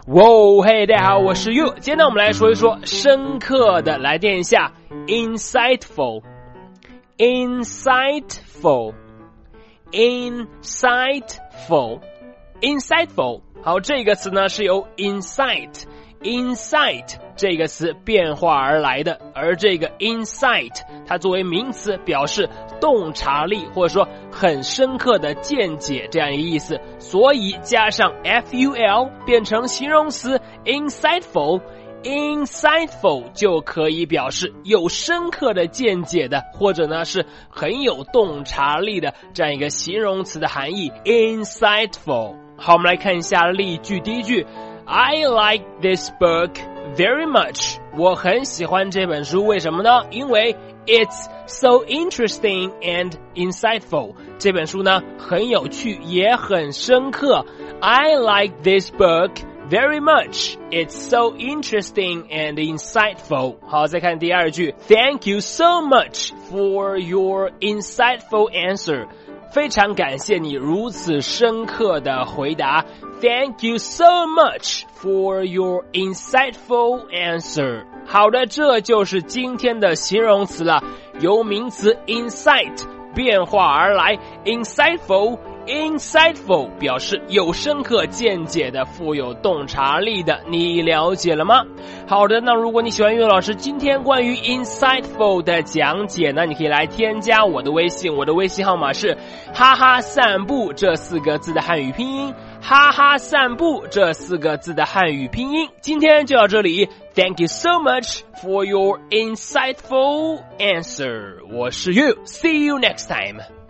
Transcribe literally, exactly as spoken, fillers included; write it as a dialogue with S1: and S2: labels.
S1: 哇嘿，大家好，我是 You。今天呢，我们来说一说深刻的，来念一下 insightful，insightful，insightful。好，这个词呢是由 insight。insight 这个词变化而来的，而这个 insight 它作为名词表示洞察力或者说很深刻的见解这样一个意思，所以加上 ful 变成形容词 insightful， insightful 就可以表示有深刻的见解的，或者呢是很有洞察力的这样一个形容词的含义 insightful。 好，我们来看一下例句。第一句I like this book very much. 我很喜欢这本书，为什么呢？因为 it's so interesting and insightful. 这本书呢很有趣也很深刻。I like this book very much. It's so interesting and insightful. 好，再看第二句 Thank you so much for your insightful answer. 非常感谢你如此深刻的回答。Thank you so much for your insightful answer. 好的，这就是今天的形容词了，由名词 insight 变化而来 insightful insightful 表示有深刻见解的，富有洞察力的，你了解了吗？好的，那如果你喜欢岳老师今天关于 insightful 的讲解呢，你可以来添加我的微信，我的微信号码是哈哈散步这四个字的汉语拼音，哈哈散步这四个字的汉语拼音。今天就到这里， Thank you so much for your insightful answer. 我是 You, see you next time.